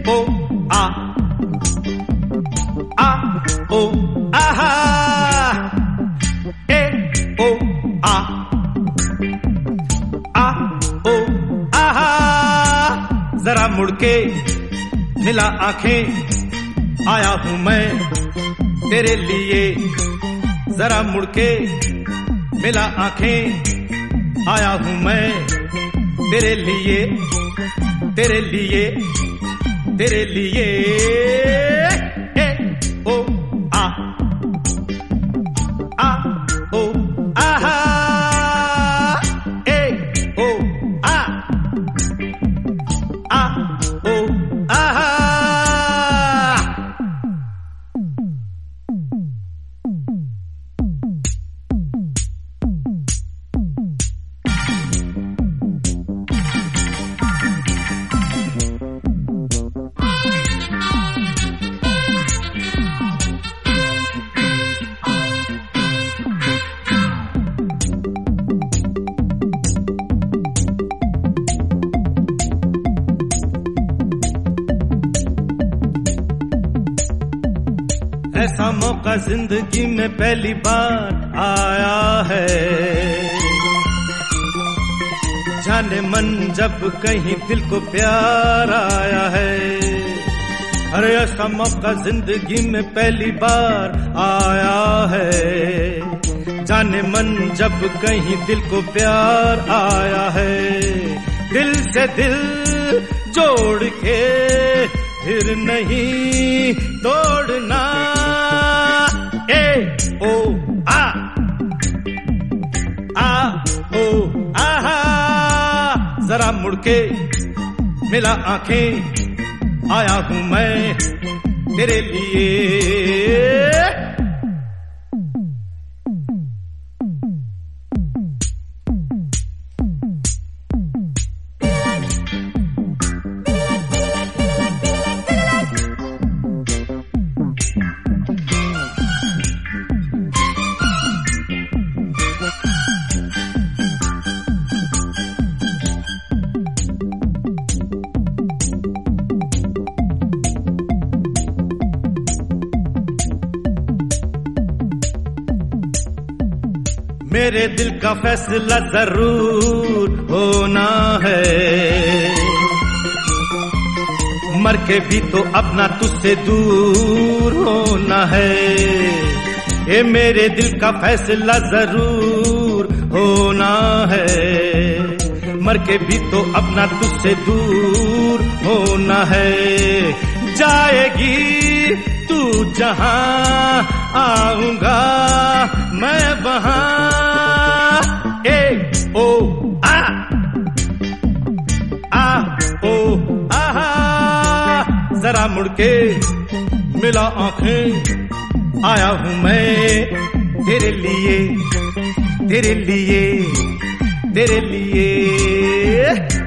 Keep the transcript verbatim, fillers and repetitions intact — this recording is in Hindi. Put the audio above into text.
ओ आ आ ओ आहा ए ओ आ आ ओ आहा जरा मुड़ के मिला आंखें आया हूं मैं तेरे लिए जरा मुड़ के मिला आंखें आया हूं मैं तेरे लिए तेरे लिए तेरे लिए ए ओ आ आ ओ आहा ए ओ आ आ ओ आहा ऐसा मौका जिंदगी में पहली बार आया है, जाने मन जब कहीं दिल को प्यार आया है। अरे ऐसा मौका जिंदगी में पहली बार आया है, जाने मन जब कहीं दिल को प्यार आया है। दिल से दिल जोड़ के फिर नहीं तोड़ना ए ओ आ आ ओ आहा जरा मुड़ के मिला आंखें आया हूं मैं तेरे लिए। मेरे दिल का फैसला जरूर होना है, मर के भी तो अपना तुझसे दूर होना है। ये मेरे दिल का फैसला जरूर होना है, मर के भी तो अपना तुझसे दूर होना है। जाएगी तू जहां आऊंगा मैं वहां ए ओ आ आ ओ आहा जरा मुड़ के मिला आंखें आया हूं मैं तेरे लिए तेरे लिए तेरे लिए।